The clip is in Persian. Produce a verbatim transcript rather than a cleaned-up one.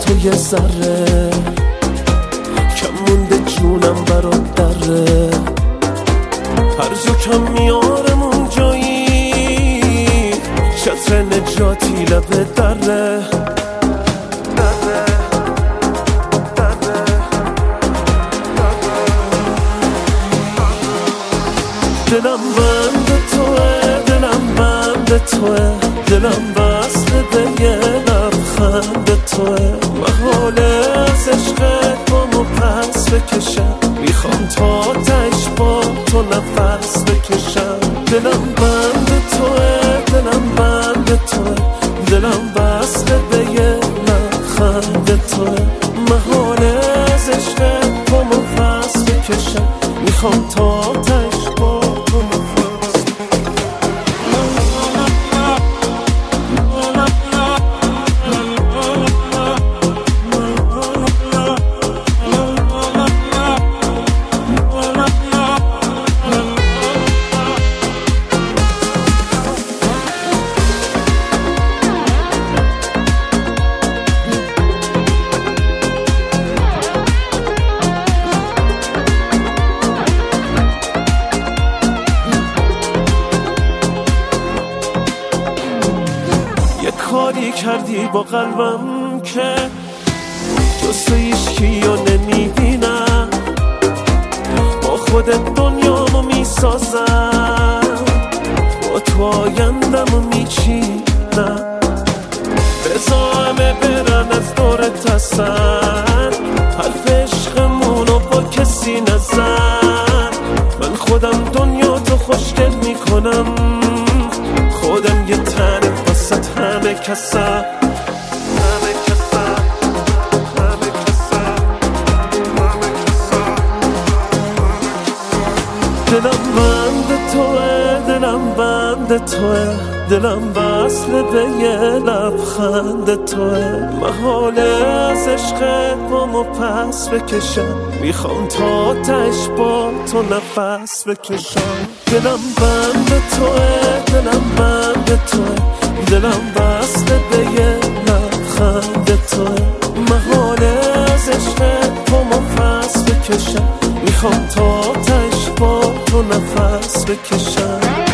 تو یه ذره کم مونده جونم برات دره، هر جا کم میارم اون جایی چتر نجاتی لبه دره. دلم بند توه، دلم بند توه، دلم بسته به یه لبخند توه. محال از عشقت بامو پس بکشم، میخوام تا تش با تو نفس بکشم. دلم بند توه، دلم بند توه، دلم بسته به یه لبخند توه. محال از عشقت بامو پس بکشم، میخوام تا تش با تو نفس. کاری کردی با قلبم که جز تو هیچکی رو نمیبینم، با خودت دنیامو میسازم، با تو آیندمو میچینم. بذار همه برن از دورت هستن، حرف عشقمونو با کسی نزن. من خودم دنیا تو خوشگل میکنم، خودم یه تنه وسط همه کسم. دلم بند توه، دلم بند توه، دلم وصل به یه لبخند توه. محال از عشقت بامو پس بکشم، میخوام تا تش با تو نفس بکشم. دلم بند توه، دلم بند توه، دلم وصل به یه لبخند توه. محال از عشقت بامو پس بکشم، میخوام تا تش با تو نفس بکشم.